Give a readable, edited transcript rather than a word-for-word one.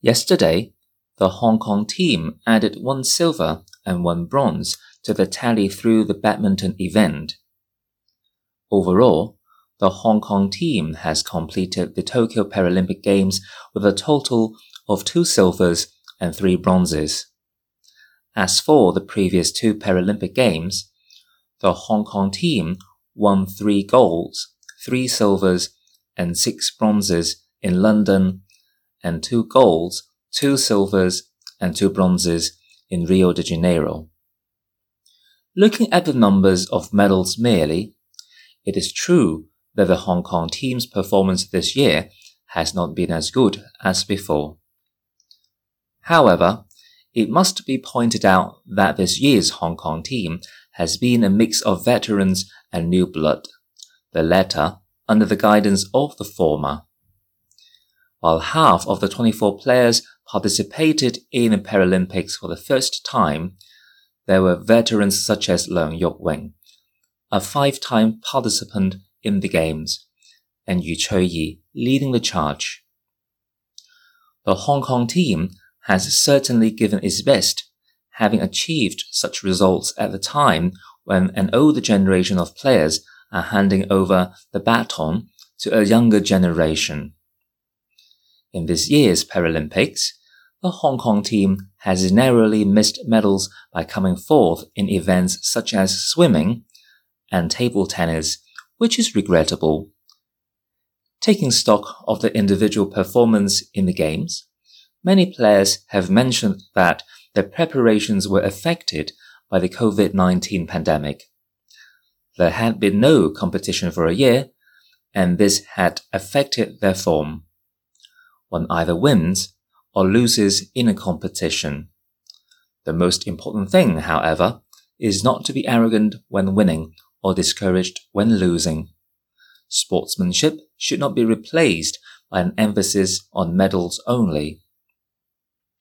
Yesterday, the Hong Kong team added 1 silver and 1 bronze to the tally through the badminton event. Overall, the Hong Kong team has completed the Tokyo Paralympic Games with a total of 2 silvers and 3 bronzes. As for the previous 2 Paralympic Games, the Hong Kong team won 3 golds, 3 silvers and 6 bronzes in London, and 2 golds, 2 silvers and 2 bronzes in Rio de Janeiro. Looking at the numbers of medals merely, it is true that the Hong Kong team's performance this year has not been as good as before. However, it must be pointed out that this year's Hong Kong team has been a mix of veterans and new blood, the latter under the guidance of the former. While half of the 24 players participated in the Paralympics for the first time, there were veterans such as Leung Yuk Wing, a 5-time participant in the Games, and Yu Choi-yi leading the charge. The Hong Kong team has certainly given its best, having achieved such results at the time when an older generation of players are handing over the baton to a younger generation. In this year's Paralympics, the Hong Kong team has narrowly missed medals by coming fourth in events such as swimming and table tennis, which is regrettable. Taking stock of the individual performance in the Games, many players have mentioned that their preparations were affected by the COVID-19 pandemic. There had been no competition for a year, and this had affected their form. One either wins or loses in a competition. The most important thing, however, is not to be arrogant when winning or discouraged when losing. Sportsmanship should not be replaced by an emphasis on medals only.